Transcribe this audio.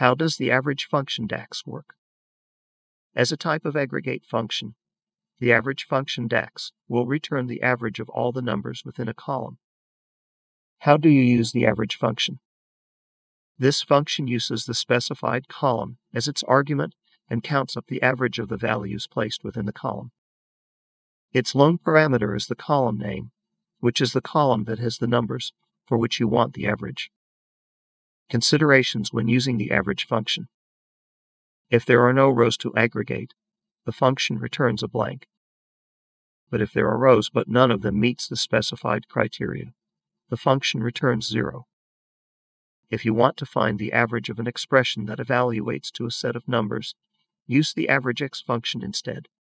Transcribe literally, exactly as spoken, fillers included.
How does the average function DAX work? As a type of aggregate function, the average function DAX will return the average of all the numbers within a column. How do you use the average function? This function uses the specified column as its argument and counts up the average of the values placed within the column. Its lone parameter is the column name, which is the column that has the numbers for which you want the average. Considerations when using the average function. If there are no rows to aggregate, the function returns a blank. But if there are rows but none of them meets the specified criteria, the function returns zero. If you want to find the average of an expression that evaluates to a set of numbers, use the averagex function instead.